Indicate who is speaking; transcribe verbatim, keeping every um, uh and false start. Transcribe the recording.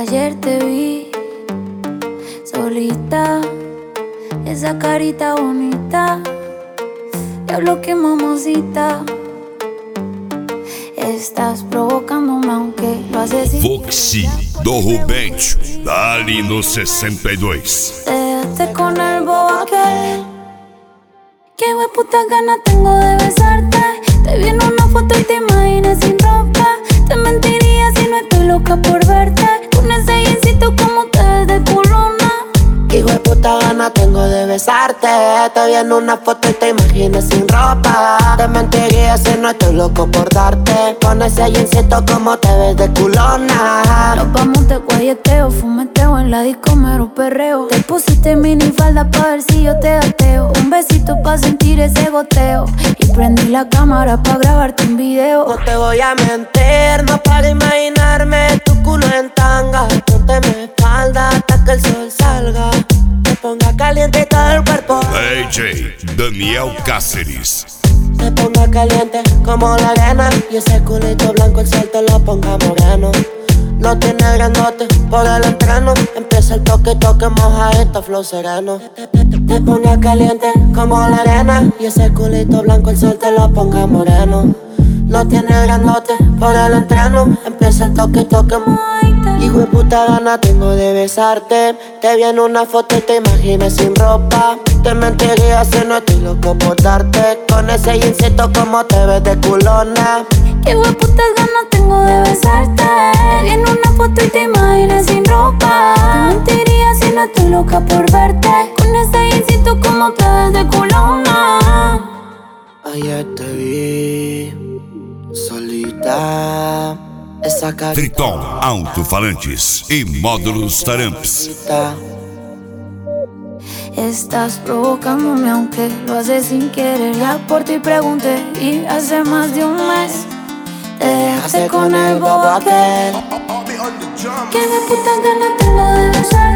Speaker 1: Ayer te vi solita, esa carita bonita. Diablo, que mamacita. Estás provocándome aunque lo haces sin
Speaker 2: Voxi do Rubencho, dali no sesenta y dos.
Speaker 1: Te dejaste con el bobo aquel. Qué hueputa ganas tengo de besarte. Te vi en una foto y te imaginas sin ropa. Te mentiría si no estoy loca por verte. Con ese jeansito como te ves de culona.
Speaker 3: Qué hueputa ganas tengo de besarte. Te vi en una foto y te imaginas sin ropa. Te mentiría si no estoy loco por darte. Con ese jeansito como te ves de culona.
Speaker 1: Nos vamos de guayeteo, fumeteo en la disco, mero perreo. Te pusiste minifalda pa' ver si yo te gateo. Un besito pa' sentir ese goteo. Y prendí la cámara pa' grabarte un video.
Speaker 3: No te voy a mentir, no para imaginarme tu culo en tanga. Ponte mi espalda hasta que el sol salga. Te ponga caliente todo el cuerpo.
Speaker 2: D J Daniel Cáceres.
Speaker 3: Te ponga caliente como la arena. Y ese culito blanco el sol te lo ponga moreno. No tiene grandote por el entreno. Empieza el toque, toque, mojadito, flow sereno. Te, te, te, te ponga caliente como la arena. Y ese culito blanco el sol te lo ponga moreno. No tiene grandote por el entreno. Empieza el toque, toque, mojadito. Hijo de puta gana tengo de besarte. Te vi en una foto y te imaginas sin ropa. Te mentiría si no estoy loco por darte. Con ese jeansito como te ves de culona.
Speaker 1: Qué hueputas ganas tengo de besarte. Te vi en una foto y te imaginas sin ropa. Te mentiría si no estoy loca por verte. Con ese jeansito como te ves de culona.
Speaker 3: Ayer te vi solita. Esa carita
Speaker 2: Triton Alto-Falantes e Módulos Taramps.
Speaker 1: Estás provocándome aunque lo haces sin querer. Ya por ti pregunté y hace más de un mes te dejaste con el bobo aquel. Que de puta ganas tengo de besar.